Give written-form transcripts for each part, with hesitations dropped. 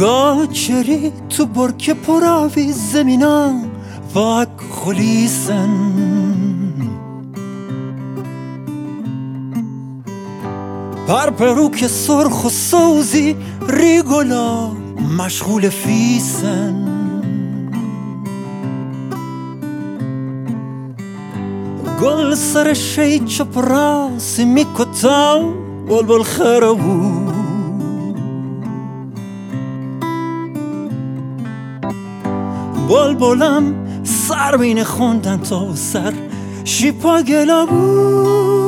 گاچری تو برکه پراوی زمینا واک خلیسن پرپرو که سرخ و سوزی ریگولا مشغول فیسن گل سر شی چپ راسی میکتا بلبل خرابو بلبلم سر بین خوندن تا سر شیپا گلابو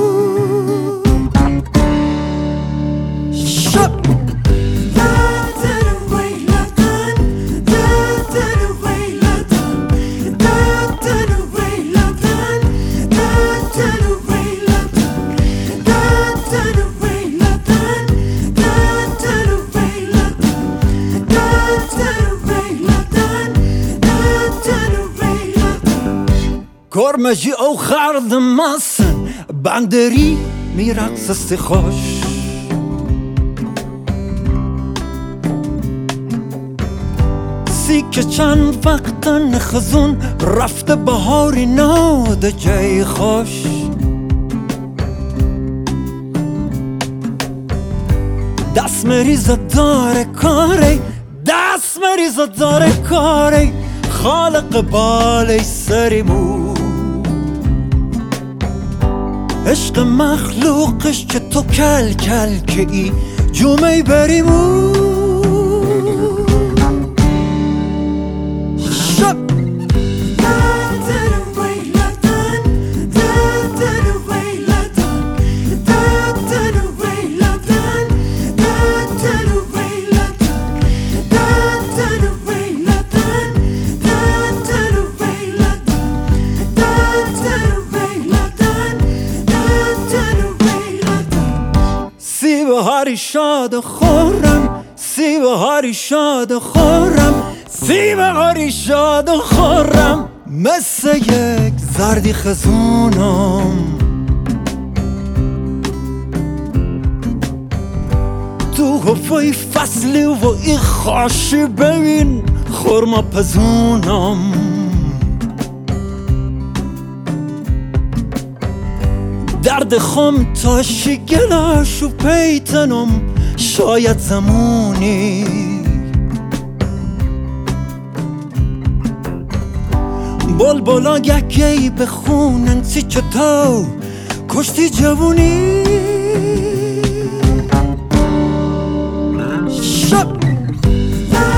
گرمجی او خرد ماسن بندری میرقص خوش سی که چند وقتن خزون رفته بهاری ناده جای خوش دست مریضه داره کاری دست مریضه داره کاری خالق بالی سریمو عشق مخلوقش که تو کل کل که ای جومه بریمو سی بهاری شاد و خورم سی بهاری شاد و خورم سی بهاری شاد و خورم مثل یک زردی خزونم تو حفای فصلی و این خاشی ببین خورما پزونم درد خم تا شگلاشو پیتنم شاید زمونی بلبلا یکی بخونن سی چطور کشتی جوونی شب